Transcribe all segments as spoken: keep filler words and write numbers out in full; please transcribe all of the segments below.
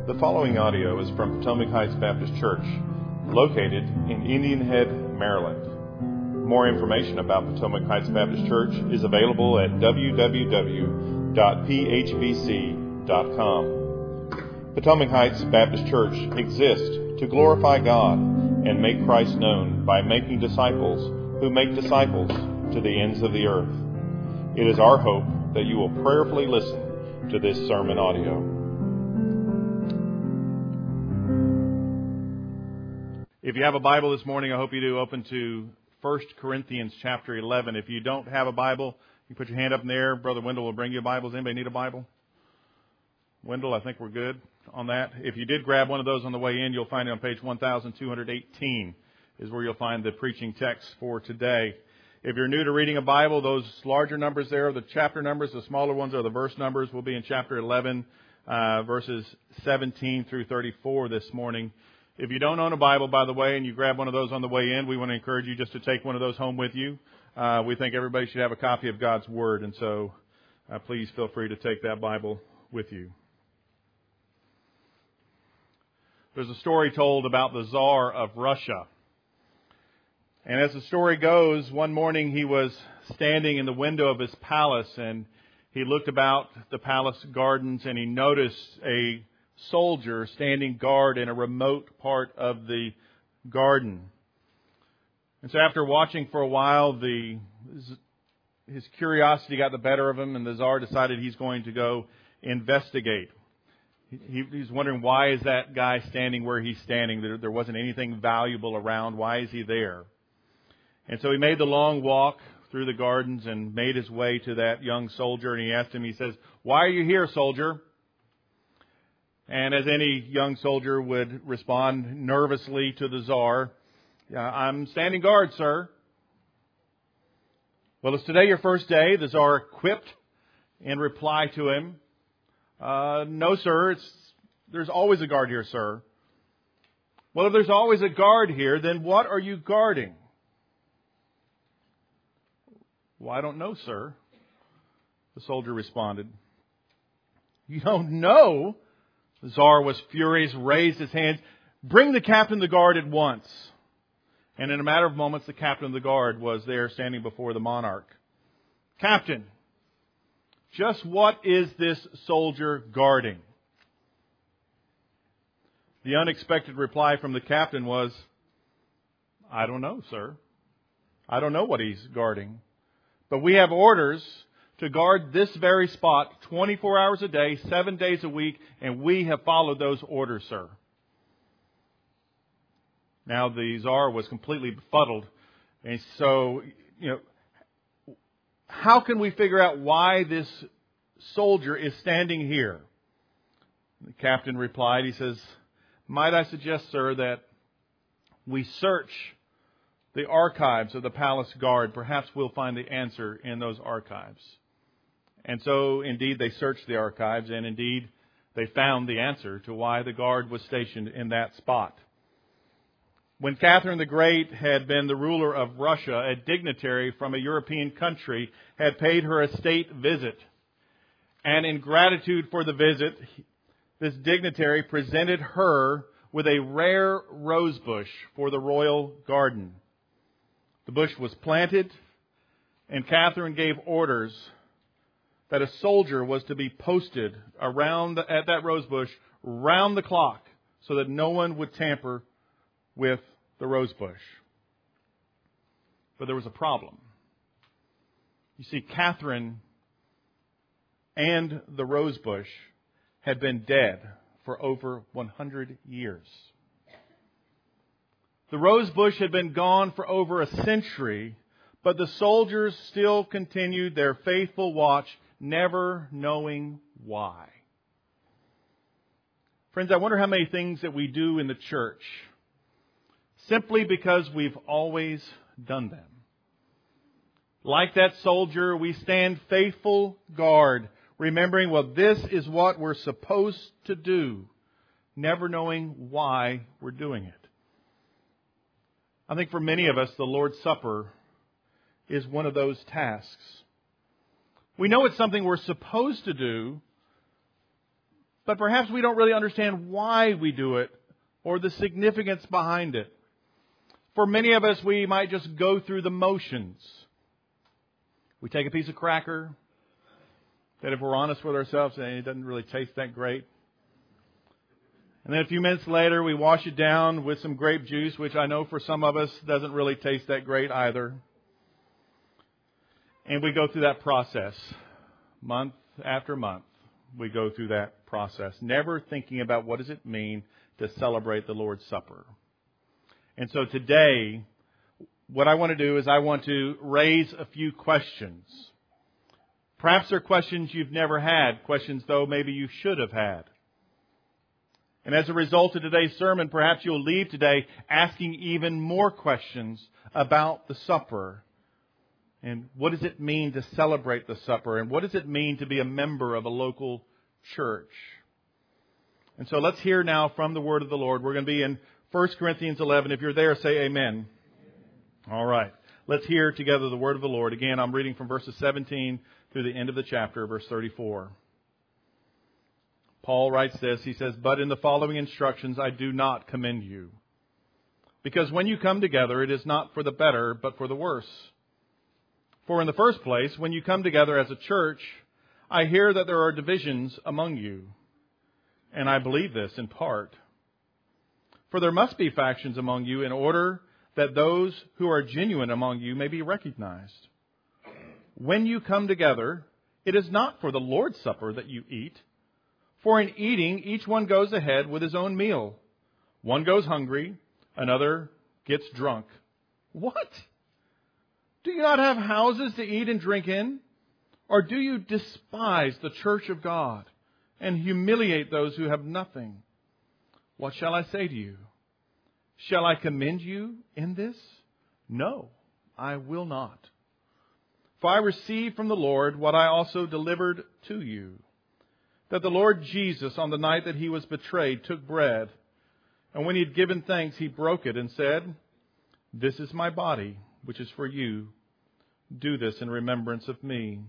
The following audio is from Potomac Heights Baptist Church, located in Indian Head, Maryland. More information about Potomac Heights Baptist Church is available at w w w dot p h b c dot com. Potomac Heights Baptist Church exists to glorify God and make Christ known by making disciples who make disciples to the ends of the earth. It is our hope that you will prayerfully listen to this sermon audio. If you have a Bible this morning, I hope you do. Open to First Corinthians chapter eleven. If you don't have a Bible, you put your hand up in the air. Brother Wendell will bring you Bibles. Anybody need a Bible? Wendell, I think we're good on that. If you did grab one of those on the way in, you'll find it on page one thousand two hundred eighteen is where you'll find the preaching text for today. If you're new to reading a Bible, those larger numbers there are the chapter numbers. The smaller ones are the verse numbers. We'll be in chapter eleven, uh, verses seventeen through thirty-four this morning. If you don't own a Bible, by the way, and you grab one of those on the way in, we want to encourage you just to take one of those home with you. Uh, we think everybody should have a copy of God's Word, and so uh, please feel free to take that Bible with you. There's a story told about the Tsar of Russia. And as the story goes, one morning he was standing in the window of his palace, and he looked about the palace gardens, and he noticed a soldier standing guard in a remote part of the garden. And so after watching for a while, the his curiosity got the better of him, and the Tsar decided he's going to go investigate. He, he's wondering, why is that guy standing where he's standing? There, there wasn't anything valuable around. Why is he there? And so he made the long walk through the gardens and made his way to that young soldier, and he asked him, he says, "Why are you here, soldier?" And as any young soldier would respond nervously to the Tsar, "I'm standing guard, sir." "Well, is today your first day?" the Tsar quipped in reply to him. Uh, "no, sir. It's, there's always a guard here, sir." "Well, if there's always a guard here, then what are you guarding?" "Well, I don't know, sir," the soldier responded. "You don't know?" The Tsar was furious, raised his hands. "Bring the captain of the guard at once." And in a matter of moments, the captain of the guard was there standing before the monarch. "Captain, just what is this soldier guarding?" The unexpected reply from the captain was, "I don't know, sir. I don't know what he's guarding. But we have orders to guard this very spot twenty-four hours a day, seven days a week, and we have followed those orders, sir." Now the Tsar was completely befuddled. And so, you know, how can we figure out why this soldier is standing here? The captain replied, he says, "Might I suggest, sir, that we search the archives of the palace guard. Perhaps we'll find the answer in those archives." And so, indeed, they searched the archives, and indeed, they found the answer to why the guard was stationed in that spot. When Catherine the Great had been the ruler of Russia, a dignitary from a European country had paid her a state visit. And in gratitude for the visit, this dignitary presented her with a rare rose bush for the royal garden. The bush was planted, and Catherine gave orders that a soldier was to be posted around the, at that rose bush round the clock so that no one would tamper with the rose bush. But there was a problem. You see, Catherine and the rose bush had been dead for over one hundred years. The rose bush had been gone for over a century, but the soldiers still continued their faithful watch, never knowing why. Friends, I wonder how many things that we do in the church simply because we've always done them. Like that soldier, we stand faithful guard, remembering, well, this is what we're supposed to do, never knowing why we're doing it. I think for many of us, the Lord's Supper is one of those tasks. We know it's something we're supposed to do, but perhaps we don't really understand why we do it or the significance behind it. For many of us, we might just go through the motions. We take a piece of cracker that, if we're honest with ourselves, it doesn't really taste that great. And then a few minutes later, we wash it down with some grape juice, which I know for some of us doesn't really taste that great either. And we go through that process. Month after month, we go through that process, never thinking about what does it mean to celebrate the Lord's Supper. And so today, what I want to do is I want to raise a few questions. Perhaps they're questions you've never had, questions, though, maybe you should have had. And as a result of today's sermon, perhaps you'll leave today asking even more questions about the supper. And what does it mean to celebrate the supper? And what does it mean to be a member of a local church? And so let's hear now from the word of the Lord. We're going to be in First Corinthians eleven. If you're there, say amen. All right. Let's hear together the word of the Lord. Again, I'm reading from verses seventeen through the end of the chapter, verse thirty-four. Paul writes this. He says, "But in the following instructions I do not commend you. Because when you come together, it is not for the better, but for the worse. For in the first place, when you come together as a church, I hear that there are divisions among you. And I believe this in part. For there must be factions among you in order that those who are genuine among you may be recognized. When you come together, it is not for the Lord's Supper that you eat. For in eating, each one goes ahead with his own meal. One goes hungry, another gets drunk. What? Do you not have houses to eat and drink in? Or do you despise the church of God and humiliate those who have nothing? What shall I say to you? Shall I commend you in this? No, I will not. For I received from the Lord what I also delivered to you, that the Lord Jesus, on the night that he was betrayed, took bread, and when he had given thanks, he broke it and said, 'This is my body, which is for you. Do this in remembrance of me.'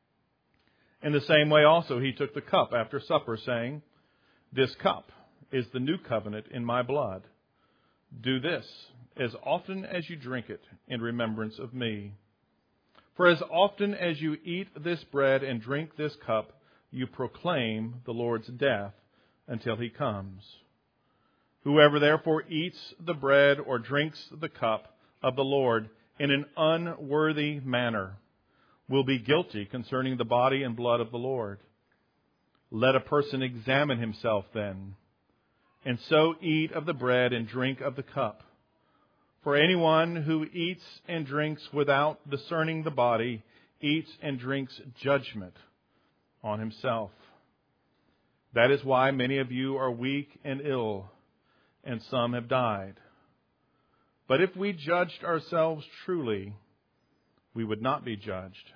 In the same way also he took the cup after supper, saying, 'This cup is the new covenant in my blood. Do this as often as you drink it in remembrance of me. For as often as you eat this bread and drink this cup, you proclaim the Lord's death until he comes. Whoever therefore eats the bread or drinks the cup of the Lord in an unworthy manner will be guilty concerning the body and blood of the Lord. Let a person examine himself then, and so eat of the bread and drink of the cup. For anyone who eats and drinks without discerning the body eats and drinks judgment on himself. That is why many of you are weak and ill, and some have died. But if we judged ourselves truly, we would not be judged.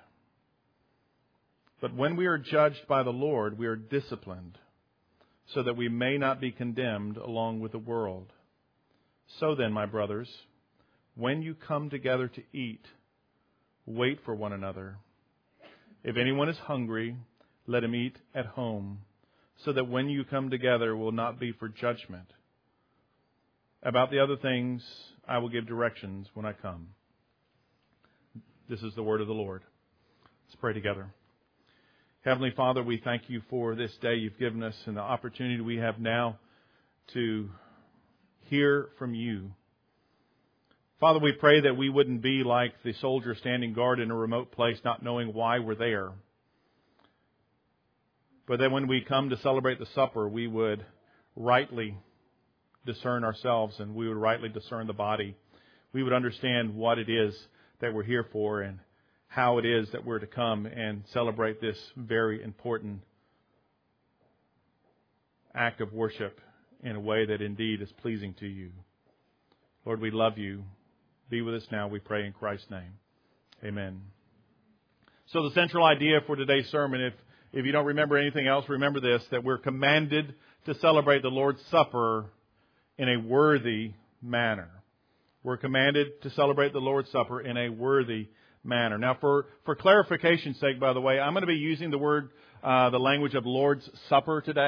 But when we are judged by the Lord, we are disciplined, so that we may not be condemned along with the world. So then, my brothers, when you come together to eat, wait for one another. If anyone is hungry, let him eat at home, so that when you come together it will not be for judgment. About the other things, I will give directions when I come." This is the word of the Lord. Let's pray together. Heavenly Father, we thank you for this day you've given us and the opportunity we have now to hear from you. Father, we pray that we wouldn't be like the soldier standing guard in a remote place, not knowing why we're there. But that when we come to celebrate the supper, we would rightly discern ourselves and we would rightly discern the body. We would understand what it is that we're here for and how it is that we're to come and celebrate this very important act of worship in a way that indeed is pleasing to you. Lord, we love you. Be with us now, we pray in Christ's name. Amen. So the central idea for today's sermon, if, if you don't remember anything else, remember this, that we're commanded to celebrate the Lord's Supper in a worthy manner. We're commanded to celebrate the Lord's Supper in a worthy manner. Now, for, for clarification's sake, by the way, I'm going to be using the word, uh, the language of Lord's Supper today.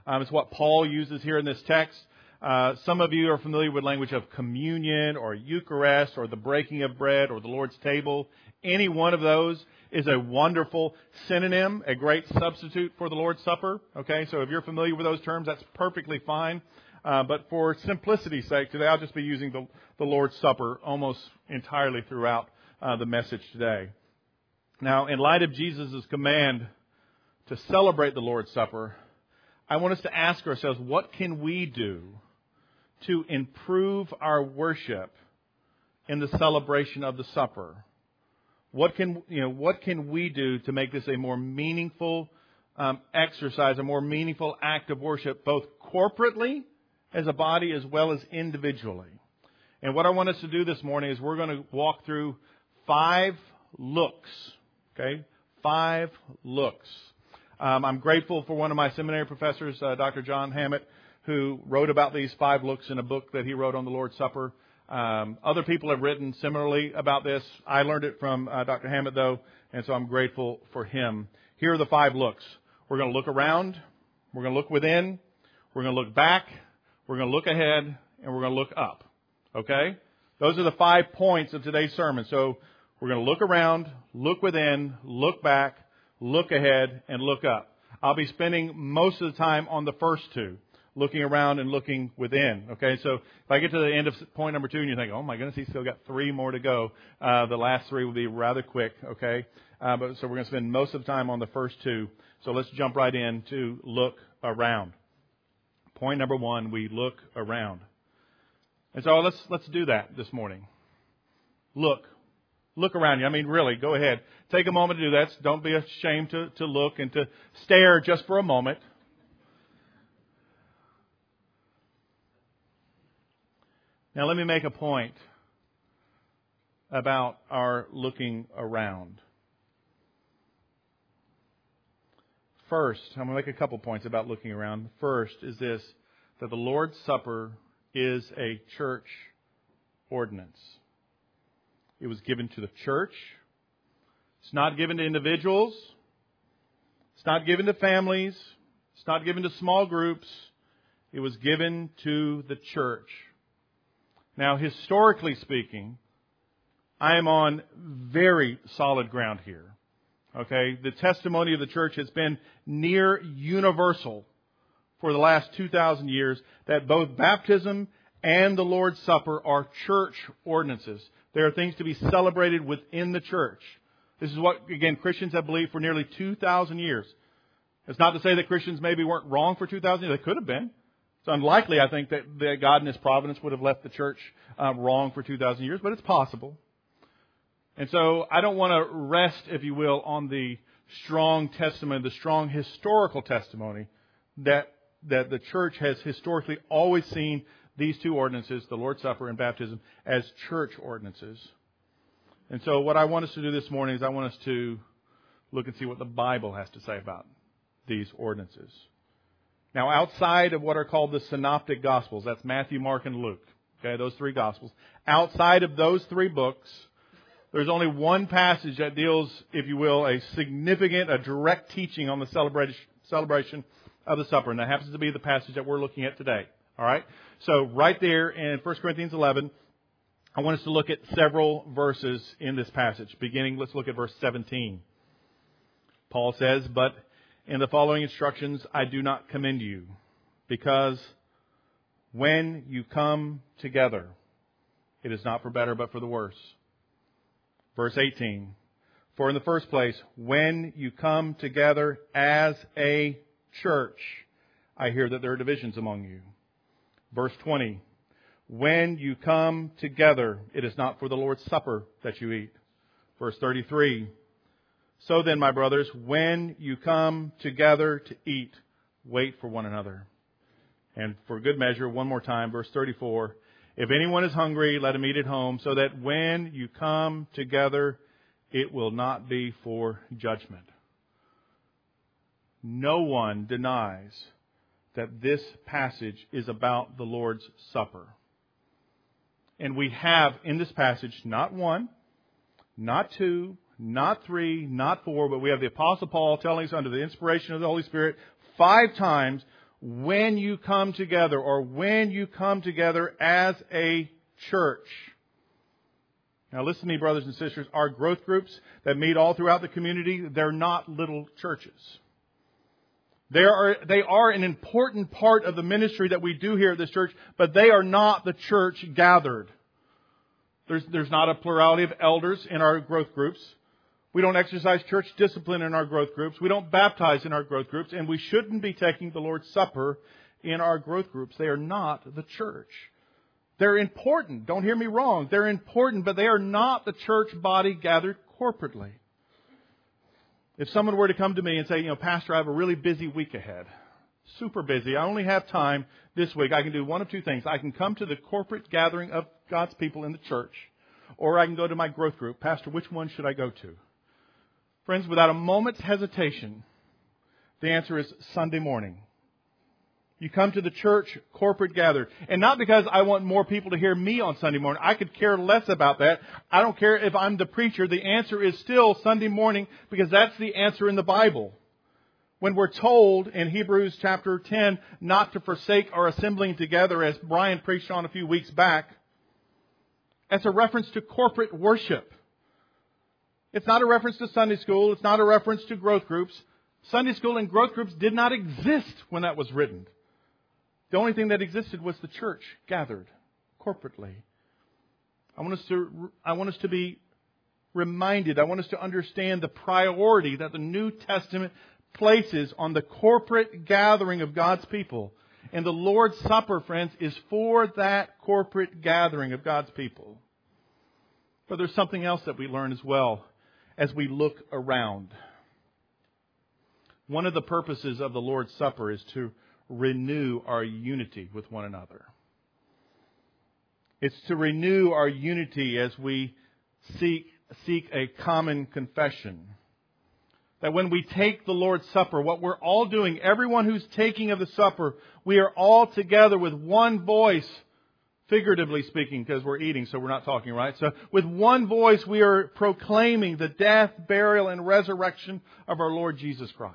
Um, it's what Paul uses here in this text. Uh, some of you are familiar with language of communion or Eucharist or the breaking of bread or the Lord's table. Any one of those is a wonderful synonym, a great substitute for the Lord's Supper. Okay, so if you're familiar with those terms, that's perfectly fine. Uh, but for simplicity's sake today, I'll just be using the, the Lord's Supper almost entirely throughout uh, the message today. Now, in light of Jesus' command to celebrate the Lord's Supper, I want us to ask ourselves, what can we do to improve our worship in the celebration of the supper? What can you know? What can we do to make this a more meaningful um, exercise, a more meaningful act of worship, both corporately as a body as well as individually? And what I want us to do this morning is we're going to walk through five looks. Okay, five looks. Um, I'm grateful for one of my seminary professors, uh, Doctor John Hammett, who wrote about these five looks in a book that he wrote on the Lord's Supper. Um, other people have written similarly about this. I learned it from uh, Doctor Hammett, though, and so I'm grateful for him. Here are the five looks. We're going to look around. We're going to look within. We're going to look back. We're going to look ahead. And we're going to look up. Okay? Those are the five points of today's sermon. So we're going to look around, look within, look back, look ahead, and look up. I'll be spending most of the time on the first two, looking around and looking within. Okay, so if I get to the end of point number two and you think, oh my goodness, he's still got three more to go, uh, the last three will be rather quick. Okay, uh, but so we're going to spend most of the time on the first two. So let's jump right in to look around. Point number one, we look around. And so let's let's do that this morning. Look. Look around you. I mean, really, go ahead. Take a moment to do that. Don't be ashamed to, to look and to stare just for a moment. Now, let me make a point about our looking around. First, I'm going to make a couple points about looking around. First is this, that the Lord's Supper is a church ordinance. It was given to the church. It's not given to individuals. It's not given to families. It's not given to small groups. It was given to the church. Now, historically speaking, I am on very solid ground here. Okay? The testimony of the church has been near universal for the last two thousand years that both baptism and the Lord's Supper are church ordinances. There are things to be celebrated within the church. This is what, again, Christians have believed for nearly two thousand years. It's not to say that Christians maybe weren't wrong for two thousand years. They could have been. It's unlikely, I think, that, that God in His providence would have left the church uh, wrong for two thousand years, but it's possible. And so I don't want to rest, if you will, on the strong testimony, the strong historical testimony that, that the church has historically always seen these two ordinances, the Lord's Supper and baptism, as church ordinances. And so what I want us to do this morning is I want us to look and see what the Bible has to say about these ordinances. Now, outside of what are called the synoptic Gospels, that's Matthew, Mark, and Luke, okay, those three Gospels, outside of those three books, there's only one passage that deals, if you will, a significant, a direct teaching on the celebration celebration of the supper, and that happens to be the passage that we're looking at today. All right? So right there in First Corinthians eleven, I want us to look at several verses in this passage. Beginning, let's look at verse seventeen. Paul says, "But in the following instructions I do not commend you, because when you come together, it is not for better but for the worse." Verse eighteen, "For in the first place, when you come together as a church, I hear that there are divisions among you." Verse twenty, "When you come together, it is not for the Lord's Supper that you eat." Verse thirty-three, "So then, my brothers, when you come together to eat, wait for one another." And for good measure, one more time, verse thirty-four, "If anyone is hungry, let him eat at home, so that when you come together, it will not be for judgment." No one denies that this passage is about the Lord's Supper. And we have in this passage not one, not two, not three, not four, but we have the Apostle Paul telling us under the inspiration of the Holy Spirit five times when you come together, or when you come together as a church. Now listen to me, brothers and sisters. Our growth groups that meet all throughout the community, they're not little churches. They are, they are an important part of the ministry that we do here at this church, but they are not the church gathered. There's, there's not a plurality of elders in our growth groups. We don't exercise church discipline in our growth groups. We don't baptize in our growth groups. And we shouldn't be taking the Lord's Supper in our growth groups. They are not the church. They're important. Don't hear me wrong. They're important, but they are not the church body gathered corporately. If someone were to come to me and say, you know, Pastor, I have a really busy week ahead. Super busy. I only have time this week. I can do one of two things. I can come to the corporate gathering of God's people in the church, or I can go to my growth group. Pastor, which one should I go to? Friends, without a moment's hesitation, the answer is Sunday morning. You come to the church corporate gathered. And not because I want more people to hear me on Sunday morning. I could care less about that. I don't care if I'm the preacher. The answer is still Sunday morning, because that's the answer in the Bible. When we're told in Hebrews chapter ten not to forsake our assembling together, as Brian preached on a few weeks back, that's a reference to corporate worship. It's not a reference to Sunday school. It's not a reference to growth groups. Sunday school and growth groups did not exist when that was written. The only thing that existed was the church gathered corporately. I want us to, I want us to be reminded. I want us to understand the priority that the New Testament places on the corporate gathering of God's people. And the Lord's Supper, friends, is for that corporate gathering of God's people. But there's something else that we learn as well as we look around. One of the purposes of the Lord's Supper is to renew our unity with one another. It's to renew our unity as we seek, seek a common confession. That when we take the Lord's Supper, what we're all doing, everyone who's taking of the supper, we are all together with one voice, figuratively speaking, because we're eating, so we're not talking, right? So with one voice, we are proclaiming the death, burial, and resurrection of our Lord Jesus Christ.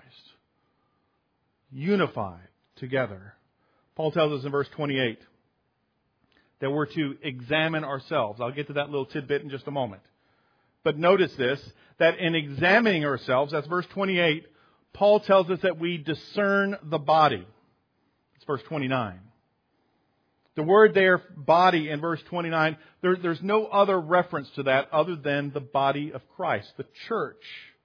Unified together. Paul tells us in verse twenty-eight that we're to examine ourselves. I'll get to that little tidbit in just a moment. But notice this, that in examining ourselves, that's verse twenty-eight, Paul tells us that we discern the body. It's verse twenty-nine. The word there, body, in verse twenty-nine, there, there's no other reference to that other than the body of Christ, the church.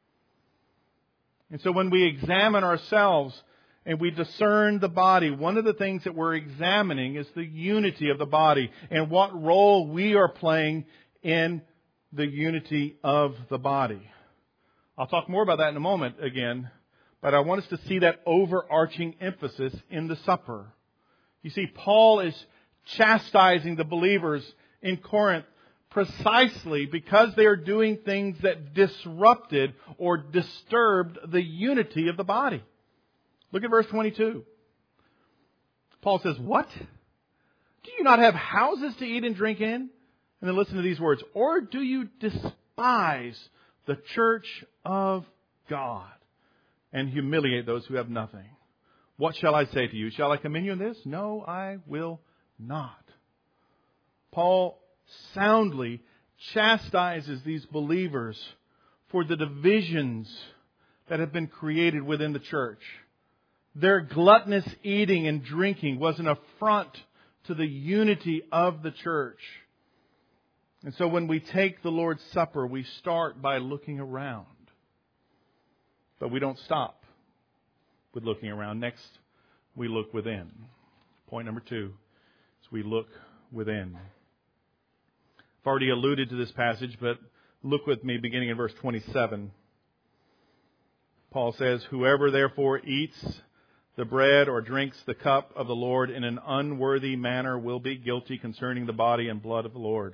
And so when we examine ourselves and we discern the body, one of the things that we're examining is the unity of the body and what role we are playing in the unity of the body. I'll talk more about that in a moment again, but I want us to see that overarching emphasis in the supper. You see, Paul is chastising the believers in Corinth precisely because they are doing things that disrupted or disturbed the unity of the body. Look at verse twenty-two. Paul says, "What? Do you not have houses to eat and drink in?" And then listen to these words. "Or do you despise the church of God and humiliate those who have nothing? What shall I say to you? Shall I commend you in this? No, I will not." Paul soundly chastises these believers for the divisions that have been created within the church. Their gluttonous eating and drinking was an affront to the unity of the church. And so when we take the Lord's Supper, we start by looking around. But we don't stop with looking around. Next, we look within. Point number two is we look within. I've already alluded to this passage, but look with me beginning in verse twenty-seven. Paul says, "Whoever therefore eats the bread or drinks the cup of the Lord in an unworthy manner will be guilty concerning the body and blood of the Lord.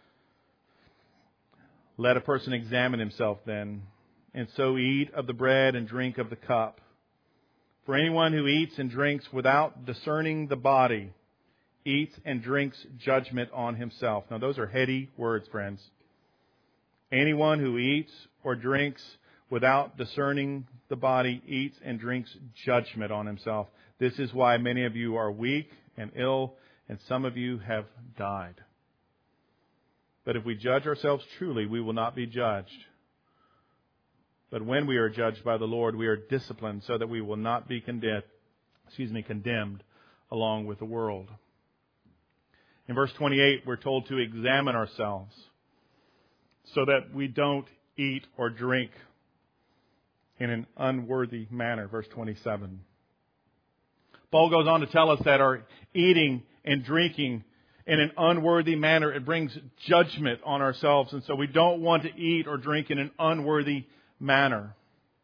Let a person examine himself then, and so eat of the bread and drink of the cup. For anyone who eats and drinks without discerning the body eats and drinks judgment on himself." Now those are heady words, friends. Anyone who eats or drinks without discerning the body eats and drinks judgment on himself. This is why many of you are weak and ill, and some of you have died. But if we judge ourselves truly, we will not be judged. But when we are judged by the Lord, we are disciplined so that we will not be condemned, excuse me, condemned along with the world. In verse twenty-eight, we're told to examine ourselves so that we don't eat or drink in an unworthy manner. Verse twenty-seven. Paul goes on to tell us that our eating and drinking in an unworthy manner, it brings judgment on ourselves. And so we don't want to eat or drink in an unworthy manner.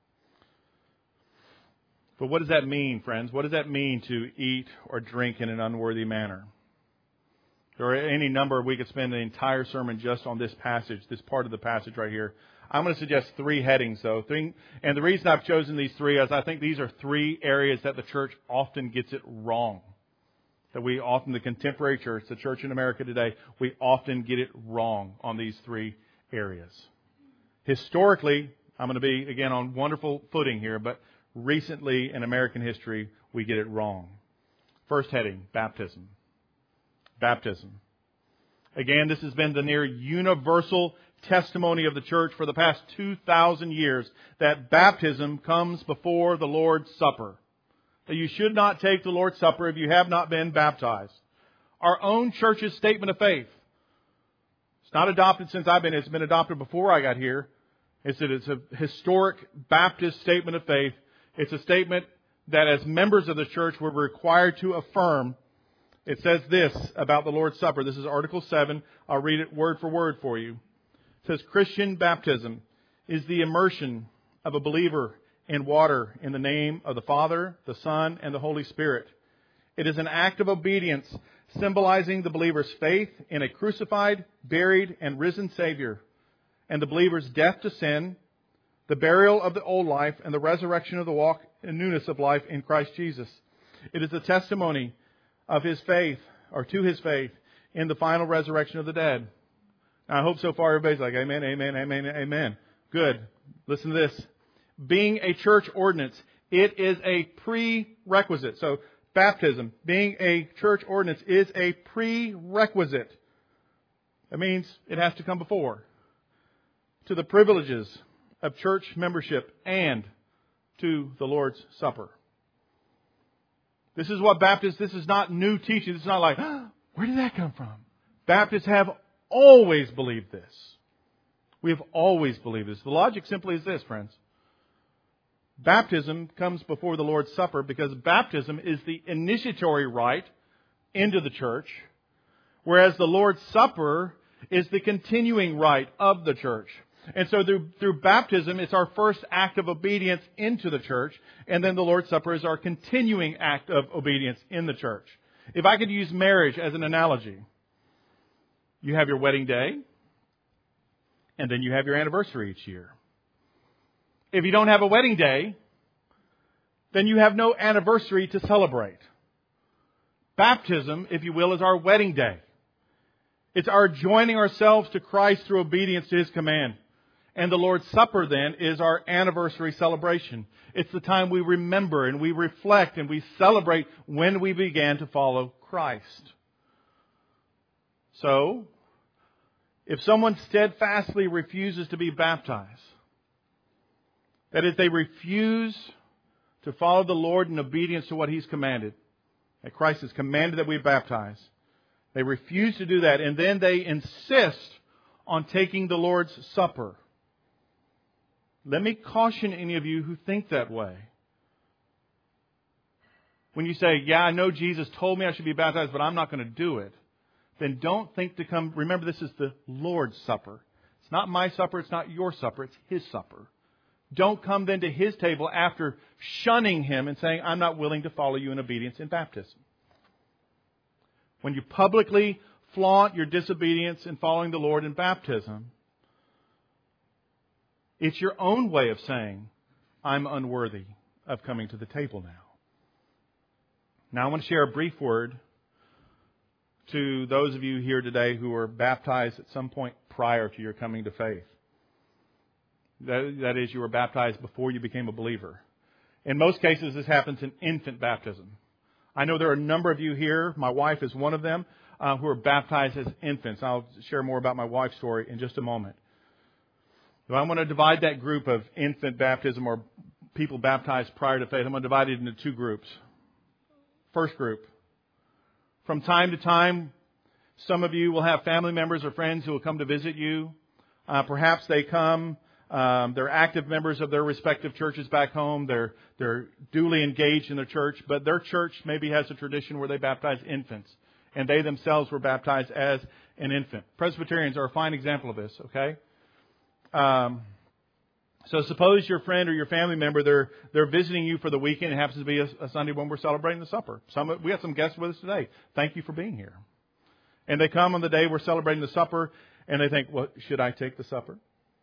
But what does that mean, friends? What does that mean to eat or drink in an unworthy manner? There are any number, we could spend the entire sermon just on this passage, this part of the passage right here. I'm going to suggest three headings, though. Three, and the reason I've chosen these three is I think these are three areas that the church often gets it wrong. That we often, the contemporary church, the church in America today, we often get it wrong on these three areas. Historically, I'm going to be, again, on wonderful footing here, but recently in American history, we get it wrong. First heading, baptism. Baptism. Again, this has been the near universal testimony of the church for the past two thousand years that baptism comes before the Lord's Supper. That you should not take the Lord's Supper if you have not been baptized. Our own church's statement of faith. It's not adopted since I've been. It's been adopted before I got here. It's that it's a historic Baptist statement of faith. It's a statement that as members of the church we're required to affirm. It says this about the Lord's Supper. This is Article seven. I'll read it word for word for you. It says, Christian baptism is the immersion of a believer in water in the name of the Father, the Son, and the Holy Spirit. It is an act of obedience symbolizing the believer's faith in a crucified, buried, and risen Savior, and the believer's death to sin, the burial of the old life, and the resurrection of the walk in newness of life in Christ Jesus. It is a testimony of his faith, or to his faith, in the final resurrection of the dead. Now, I hope so far everybody's like, amen, amen, amen, amen. Good. Listen to this. Being a church ordinance, it is a prerequisite. So, baptism, being a church ordinance, is a prerequisite. That means it has to come before. To the privileges of church membership and to the Lord's Supper. This is what Baptists, this is not new teaching. This is not like, oh, where did that come from? Baptists have always believed this. We have always believed this. The logic simply is this, friends. Baptism comes before the Lord's Supper because baptism is the initiatory rite into the church, whereas the Lord's Supper is the continuing rite of the church. And so through, through baptism, it's our first act of obedience into the church. And then the Lord's Supper is our continuing act of obedience in the church. If I could use marriage as an analogy, you have your wedding day, and then you have your anniversary each year. If you don't have a wedding day, then you have no anniversary to celebrate. Baptism, if you will, is our wedding day. It's our joining ourselves to Christ through obedience to His command. And the Lord's Supper, then, is our anniversary celebration. It's the time we remember and we reflect and we celebrate when we began to follow Christ. So, if someone steadfastly refuses to be baptized, that is, they refuse to follow the Lord in obedience to what He's commanded, that Christ has commanded that we baptize, they refuse to do that, and then they insist on taking the Lord's Supper. Let me caution any of you who think that way. When you say, yeah, I know Jesus told me I should be baptized, but I'm not going to do it, then don't think to come. Remember, this is the Lord's Supper. It's not my supper. It's not your supper. It's His supper. Don't come then to His table after shunning Him and saying, I'm not willing to follow you in obedience in baptism. When you publicly flaunt your disobedience in following the Lord in baptism, it's your own way of saying, I'm unworthy of coming to the table now. Now I want to share a brief word to those of you here today who were baptized at some point prior to your coming to faith. That, that is, you were baptized before you became a believer. In most cases, this happens in infant baptism. I know there are a number of you here, my wife is one of them, uh, who are baptized as infants. I'll share more about my wife's story in just a moment. But I'm going to divide that group of infant baptism or people baptized prior to faith. I'm going to divide it into two groups. First group. From time to time, some of you will have family members or friends who will come to visit you. Uh, perhaps they come, um, they're active members of their respective churches back home. They're they're duly engaged in their church, but their church maybe has a tradition where they baptize infants, and they themselves were baptized as an infant. Presbyterians are a fine example of this. Okay. Um, so suppose your friend or your family member, they're they're visiting you for the weekend. It happens to be a, a Sunday when we're celebrating the supper. Some we have some guests with us today. Thank you for being here. And they come on the day we're celebrating the supper, and they think, well, should I take the supper?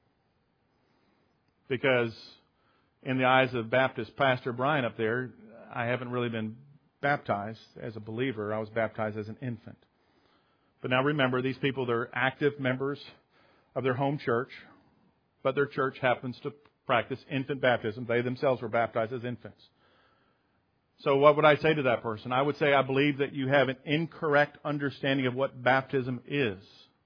Because in the eyes of Baptist Pastor Brian up there, I haven't really been baptized as a believer. I was baptized as an infant. But now remember, these people, they're active members of their home church, but their church happens to practice infant baptism. They themselves were baptized as infants. So what would I say to that person? I would say I believe that you have an incorrect understanding of what baptism is.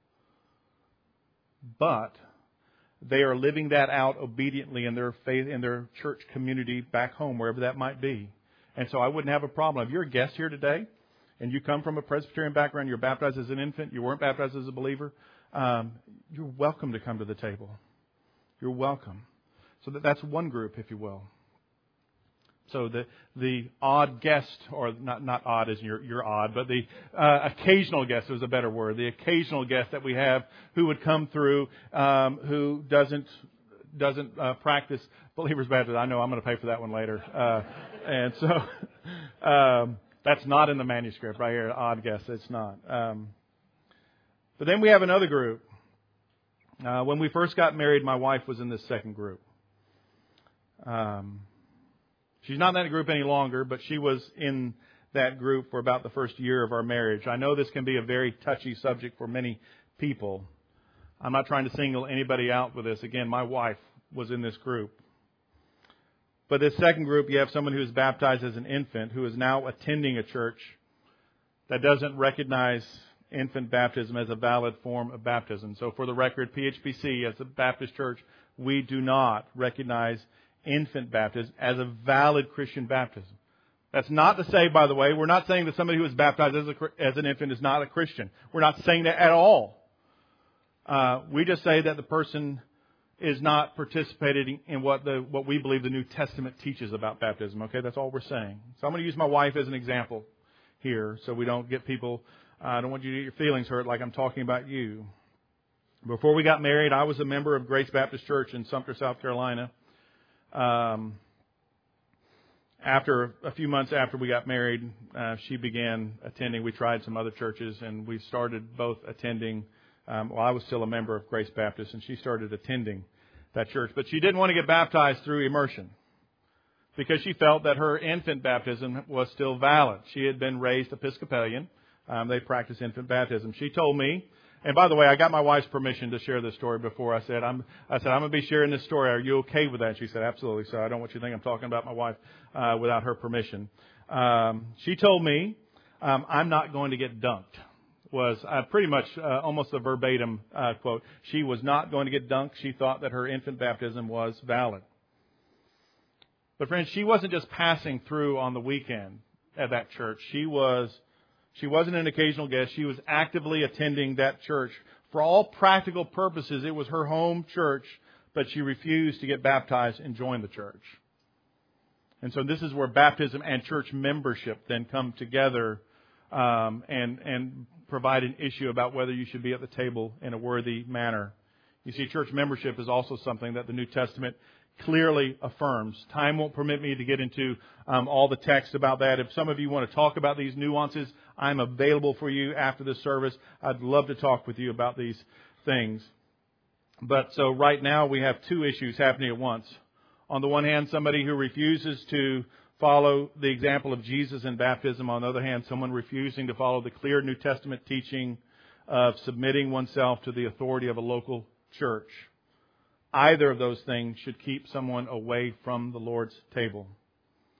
But they are living that out obediently in their faith, in their church community back home, wherever that might be. And so I wouldn't have a problem. If you're a guest here today and you come from a Presbyterian background, you're baptized as an infant, you weren't baptized as a believer, um, you're welcome to come to the table. You're welcome. So that, that's one group, if you will. So the the odd guest, or not not odd as you're, you're odd, but the uh, occasional guest is a better word. The occasional guest that we have who would come through, um, who doesn't doesn't uh, practice believers baptism. I know I'm going to pay for that one later, uh, and so um, that's not in the manuscript right here. Odd guest, it's not. Um, but then we have another group. Uh, when we first got married, my wife was in this second group. Um, She's not in that group any longer, but she was in that group for about the first year of our marriage. I know this can be a very touchy subject for many people. I'm not trying to single anybody out with this. Again, my wife was in this group. But this second group, you have someone who is baptized as an infant who is now attending a church that doesn't recognize infant baptism as a valid form of baptism. So for the record, P H B C, as a Baptist church, we do not recognize infant baptism as a valid Christian baptism. That's not to say, by the way, we're not saying that somebody who is baptized as, a, as an infant is not a Christian. We're not saying that at all. Uh, we just say that the person is not participating in what the what we believe the New Testament teaches about baptism. Okay, that's all we're saying. So I'm going to use my wife as an example here, so we don't get people. Uh, I don't want you to get your feelings hurt like I'm talking about you. Before we got married, I was a member of Grace Baptist Church in Sumter, South Carolina. Um, after a few months after we got married, uh, she began attending. We tried some other churches, and we started both attending. Um, well, I was still a member of Grace Baptist, and she started attending that church. But she didn't want to get baptized through immersion because she felt that her infant baptism was still valid. She had been raised Episcopalian. Um, they practice infant baptism. She told me. And by the way, I got my wife's permission to share this story before. I said, I'm, I said, I'm going to be sharing this story. Are you okay with that? And she said, absolutely. So I don't want you to think I'm talking about my wife uh, without her permission. Um, she told me, um, I'm not going to get dunked. Was uh, pretty much uh, almost a verbatim uh, quote. She was not going to get dunked. She thought that her infant baptism was valid. But friends, she wasn't just passing through on the weekend at that church. She was... She wasn't an occasional guest. She was actively attending that church. For all practical purposes, it was her home church, but she refused to get baptized and join the church. And so this is where baptism and church membership then come together um, and, and provide an issue about whether you should be at the table in a worthy manner. You see, church membership is also something that the New Testament clearly affirms. Time won't permit me to get into um, all the text about that. If some of you want to talk about these nuances, I'm available for you after this service. I'd love to talk with you about these things. But so right now we have two issues happening at once. On the one hand, somebody who refuses to follow the example of Jesus in baptism. On the other hand, someone refusing to follow the clear New Testament teaching of submitting oneself to the authority of a local church. Either of those things should keep someone away from the Lord's table.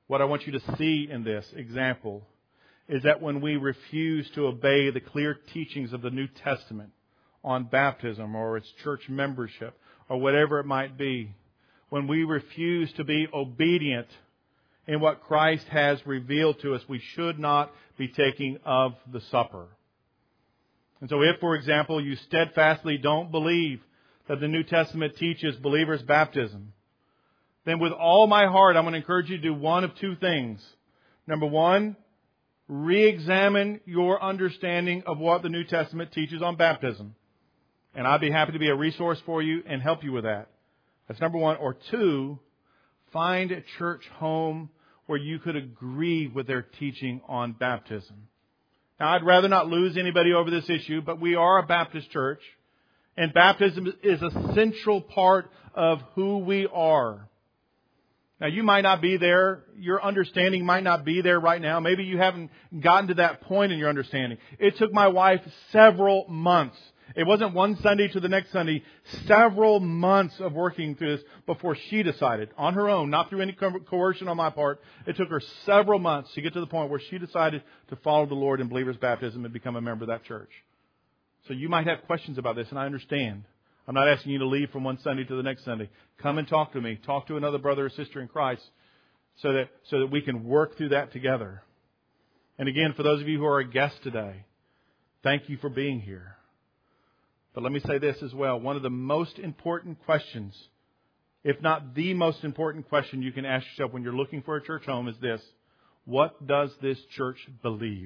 what I want you to see in this example is that when we refuse to obey the clear teachings of the New Testament on baptism or its church membership or whatever it might be, when we refuse to be obedient in what Christ has revealed to us, we should not be taking of the supper. And so if, for example, you steadfastly don't believe that the New Testament teaches believers' baptism, then with all my heart, I'm going to encourage you to do one of two things. Number one, re-examine your understanding of what the New Testament teaches on baptism. And I'd be happy to be a resource for you and help you with that. That's number one. Or two, find a church home where you could agree with their teaching on baptism. Now, I'd rather not lose anybody over this issue, but we are a Baptist church, and baptism is a central part of who we are. Now, you might not be there. Your understanding might not be there right now. Maybe you haven't gotten to that point in your understanding. It took my wife several months. It wasn't one Sunday to the next Sunday. Several months of working through this before she decided, on her own, not through any coercion on my part. It took her several months to get to the point where she decided to follow the Lord in believer's baptism and become a member of that church. So you might have questions about this, and I understand. I'm not asking you to leave from one Sunday to the next Sunday. Come and talk to me. Talk to another brother or sister in Christ so that so that we can work through that together. And again, for those of you who are a guest today, thank you for being here. But let me say this as well. One of the most important questions, if not the most important question you can ask yourself when you're looking for a church home is this: what does this church believe?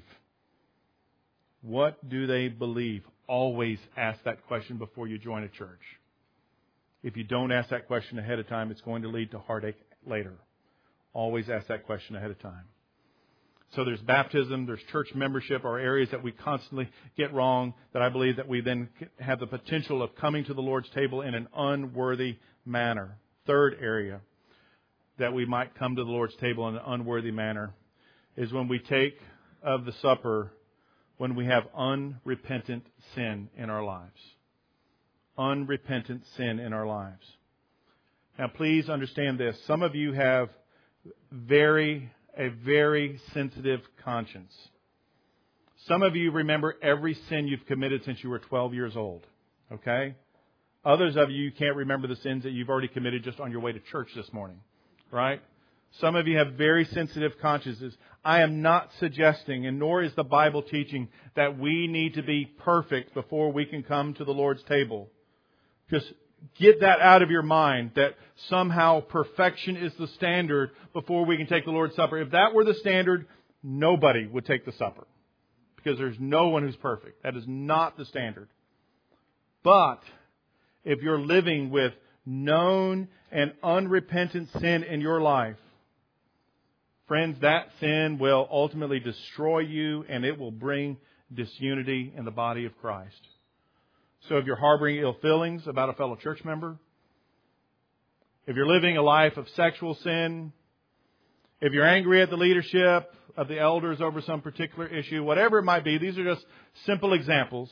What do they believe? Always ask that question before you join a church. If you don't ask that question ahead of time, it's going to lead to heartache later. Always ask that question ahead of time. So there's baptism, there's church membership, are areas that we constantly get wrong, that I believe that we then have the potential of coming to the Lord's table in an unworthy manner. Third area that we might come to the Lord's table in an unworthy manner is when we take of the supper when we have unrepentant sin in our lives. Unrepentant sin in our lives. Now please understand this. Some of you have very, a very sensitive conscience. Some of you remember every sin you've committed since you were twelve years old. Okay? Others of you can't remember the sins that you've already committed just on your way to church this morning. Right? Some of you have very sensitive consciences. I am not suggesting, and nor is the Bible teaching, that we need to be perfect before we can come to the Lord's table. Just get that out of your mind, that somehow perfection is the standard before we can take the Lord's Supper. If that were the standard, nobody would take the supper. Because there's no one who's perfect. That is not the standard. But if you're living with known and unrepentant sin in your life, friends, that sin will ultimately destroy you, and it will bring disunity in the body of Christ. So if you're harboring ill feelings about a fellow church member, if you're living a life of sexual sin, if you're angry at the leadership of the elders over some particular issue, whatever it might be, these are just simple examples.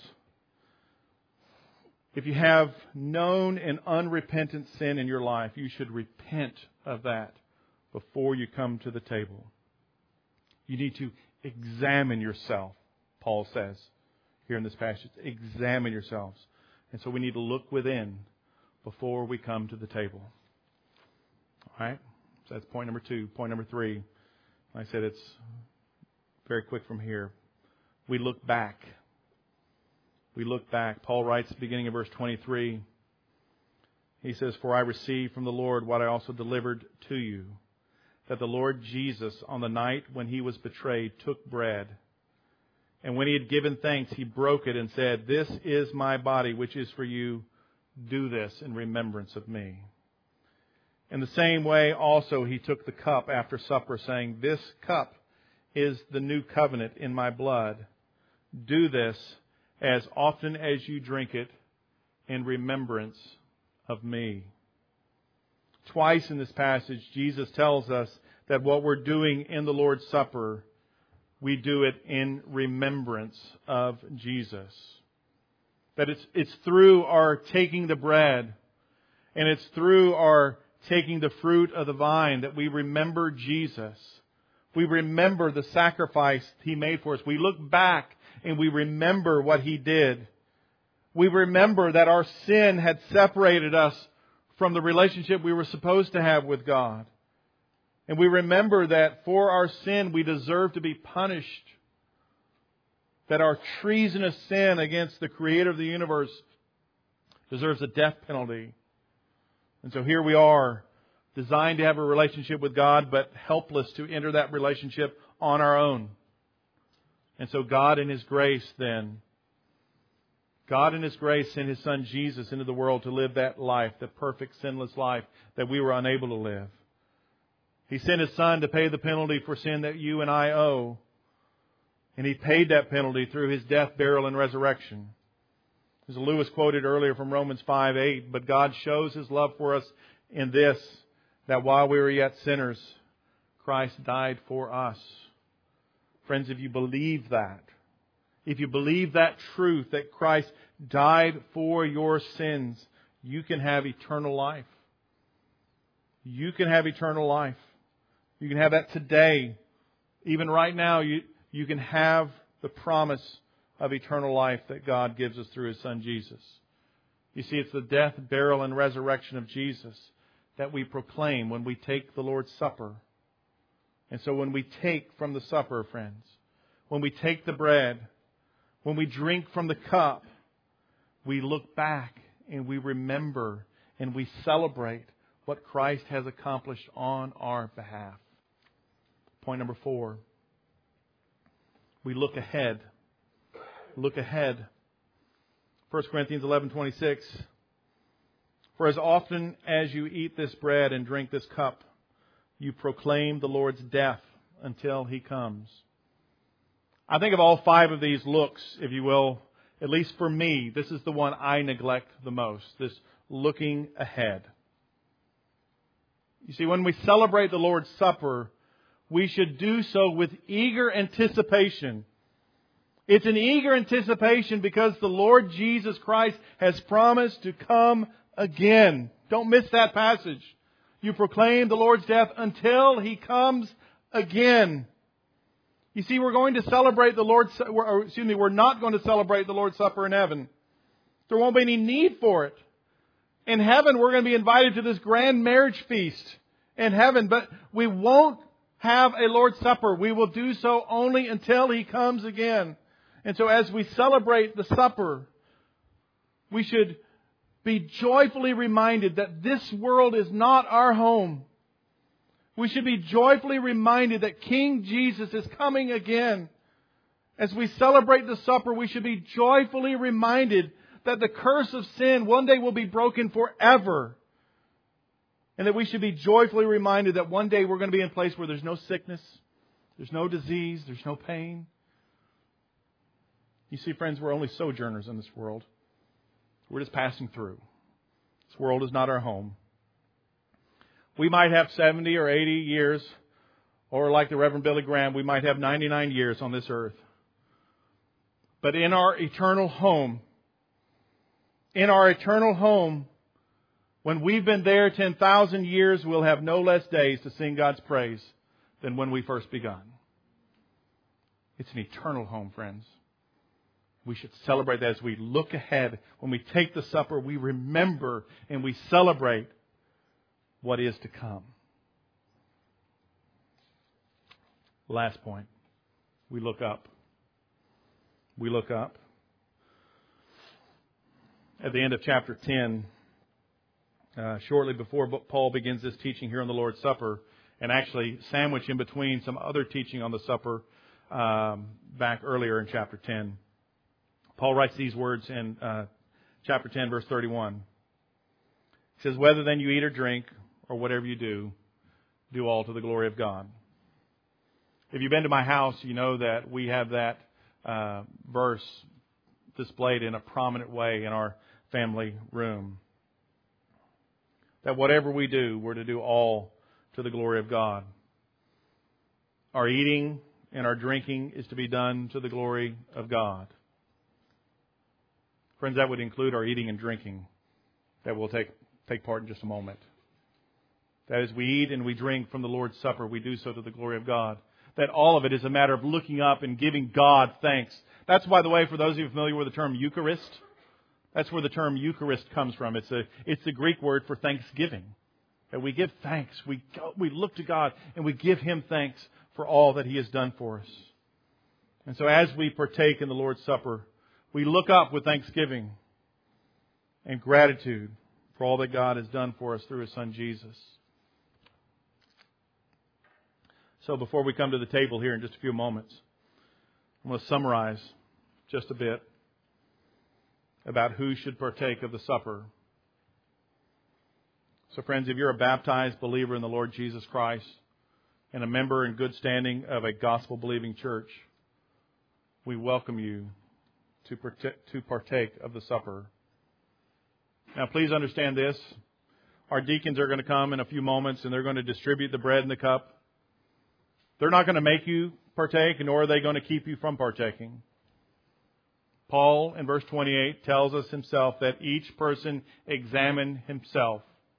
If you have known and unrepentant sin in your life, you should repent of that before you come to the table. You need to examine yourself, Paul says here in this passage. Examine yourselves. And so we need to look within before we come to the table. All right? So that's point number two. Point number three, like I said, it's very quick from here. We look back. We look back. Paul writes at the beginning of verse twenty-three. He says, "For I received from the Lord what I also delivered to you, that the Lord Jesus, on the night when He was betrayed, took bread. And when He had given thanks, He broke it and said, 'This is my body, which is for you. Do this in remembrance of me.' In the same way also He took the cup after supper, saying, 'This cup is the new covenant in my blood. Do this as often as you drink it in remembrance of me.'" Twice in this passage, Jesus tells us that what we're doing in the Lord's Supper, we do it in remembrance of Jesus. That it's it's through our taking the bread, and it's through our taking the fruit of the vine that we remember Jesus. We remember the sacrifice He made for us. We look back and we remember what He did. We remember that our sin had separated us from the relationship we were supposed to have with God. And we remember that for our sin we deserve to be punished. That our treasonous sin against the Creator of the universe deserves a death penalty. And so here we are, designed to have a relationship with God, but helpless to enter that relationship on our own. And so God in His grace then, God in His grace sent His Son Jesus into the world to live that life, the perfect sinless life that we were unable to live. He sent His Son to pay the penalty for sin that you and I owe. And He paid that penalty through His death, burial, and resurrection. As Lewis quoted earlier from Romans five eight, but God shows His love for us in this, that while we were yet sinners, Christ died for us. Friends, if you believe that, if you believe that truth, that Christ died for your sins, you can have eternal life. You can have eternal life. You can have that today. Even right now, you, you can have the promise of eternal life that God gives us through His Son Jesus. You see, it's the death, burial, and resurrection of Jesus that we proclaim when we take the Lord's Supper. And so when we take from the supper, friends, when we take the bread, when we drink from the cup, we look back and we remember and we celebrate what Christ has accomplished on our behalf. Point number four. We look ahead. Look ahead. First Corinthians eleven twenty-six. For as often as you eat this bread and drink this cup, you proclaim the Lord's death until He comes. I think of all five of these looks, if you will, at least for me, this is the one I neglect the most. This looking ahead. You see, when we celebrate the Lord's Supper, we should do so with eager anticipation. It's an eager anticipation because the Lord Jesus Christ has promised to come again. Don't miss that passage. You proclaim the Lord's death until He comes again. You see, we're going to celebrate the Lord's, or excuse me, we're not going to celebrate the Lord's Supper in heaven. There won't be any need for it. In heaven, we're going to be invited to this grand marriage feast in heaven, but we won't have a Lord's Supper. We will do so only until He comes again. And so as we celebrate the supper, we should be joyfully reminded that this world is not our home. We should be joyfully reminded that King Jesus is coming again. As we celebrate the supper, we should be joyfully reminded that the curse of sin one day will be broken forever. And that we should be joyfully reminded that one day we're going to be in a place where there's no sickness, there's no disease, there's no pain. You see, friends, we're only sojourners in this world. We're just passing through. This world is not our home. We might have seventy or eighty years, or like the Reverend Billy Graham, we might have ninety-nine years on this earth. But in our eternal home, in our eternal home, when we've been there ten thousand years, we'll have no less days to sing God's praise than when we first begun. It's an eternal home, friends. We should celebrate that as we look ahead. When we take the supper, we remember and we celebrate what is to come. Last point. We look up. We look up. At the end of chapter ten, uh, shortly before Paul begins this teaching here on the Lord's Supper, and actually sandwiched in between some other teaching on the supper um, back earlier in chapter ten, Paul writes these words in uh, chapter ten, verse thirty-one. He says, whether then you eat or drink, or whatever you do, do all to the glory of God. If you've been to my house, you know that we have that uh, verse displayed in a prominent way in our family room. That whatever we do, we're to do all to the glory of God. Our eating and our drinking is to be done to the glory of God. Friends, that would include our eating and drinking that we'll take, take part in just a moment. That as we eat and we drink from the Lord's Supper, we do so to the glory of God. that all of it is a matter of looking up and giving God thanks. That's, by the way, for those of you familiar with the term Eucharist, that's where the term Eucharist comes from. It's a it's the Greek word for thanksgiving. That we give thanks. We go, we look to God and we give Him thanks for all that He has done for us. And so as we partake in the Lord's Supper, we look up with thanksgiving and gratitude for all that God has done for us through His Son Jesus. So before we come to the table here in just a few moments, I'm going to summarize just a bit about who should partake of the supper. So friends, if you're a baptized believer in the Lord Jesus Christ and a member in good standing of a gospel-believing church, we welcome you to partake, to partake of the supper. Now please understand this. Our deacons are going to come in a few moments and they're going to distribute the bread and the cup. They're not going to make you partake, nor are they going to keep you from partaking. Paul, in verse twenty-eight, tells us himself that each person examine himself.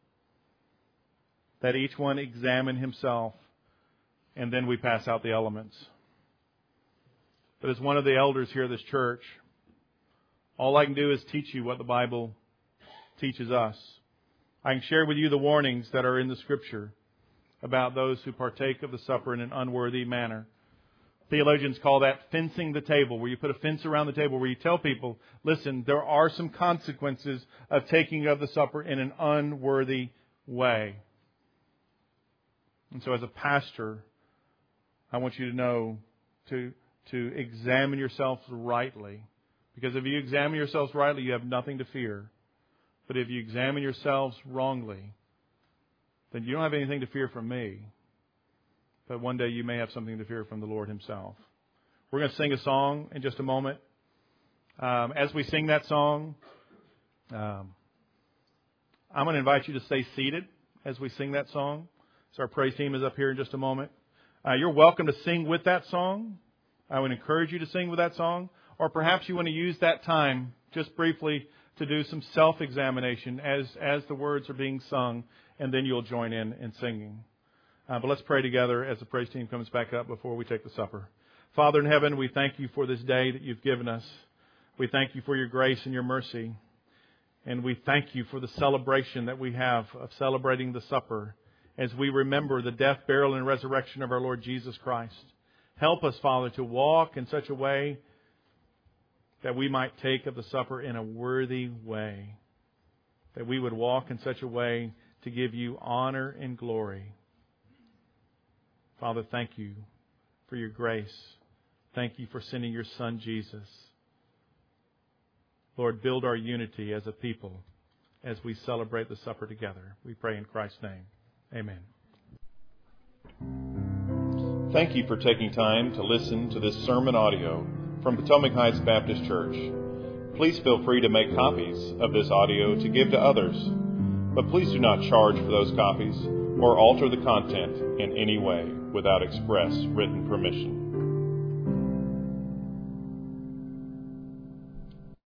That each one examine himself, and then we pass out the elements. But as one of the elders here at this church, all I can do is teach you what the Bible teaches us. I can share with you the warnings that are in the Scripture about those who partake of the supper in an unworthy manner. Theologians call that fencing the table, where you put a fence around the table, where you tell people, listen, there are some consequences of taking of the supper in an unworthy way. And so as a pastor, I want you to know to, to examine yourselves rightly. Because if you examine yourselves rightly, you have nothing to fear. But if you examine yourselves wrongly, then you don't have anything to fear from me. But one day you may have something to fear from the Lord Himself. We're going to sing a song in just a moment. Um, as we sing that song, um, I'm going to invite you to stay seated as we sing that song. So our praise team is up here in just a moment. Uh, you're welcome to sing with that song. I would encourage you to sing with that song. Or perhaps you want to use that time just briefly to do some self-examination as, as the words are being sung, and then you'll join in in singing. Uh, but let's pray together as the praise team comes back up before we take the supper. Father in heaven, we thank you for this day that you've given us. We thank you for your grace and your mercy. And we thank you for the celebration that we have of celebrating the supper as we remember the death, burial, and resurrection of our Lord Jesus Christ. Help us, Father, to walk in such a way that we might take of the supper in a worthy way. That we would walk in such a way to give you honor and glory. Father, thank you for your grace. Thank you for sending your Son, Jesus. Lord, build our unity as a people as we celebrate the supper together. We pray in Christ's name. Amen. Thank you for taking time to listen to this sermon audio from Potomac Heights Baptist Church. Please feel free to make copies of this audio to give to others, but please do not charge for those copies or alter the content in any way without express written permission.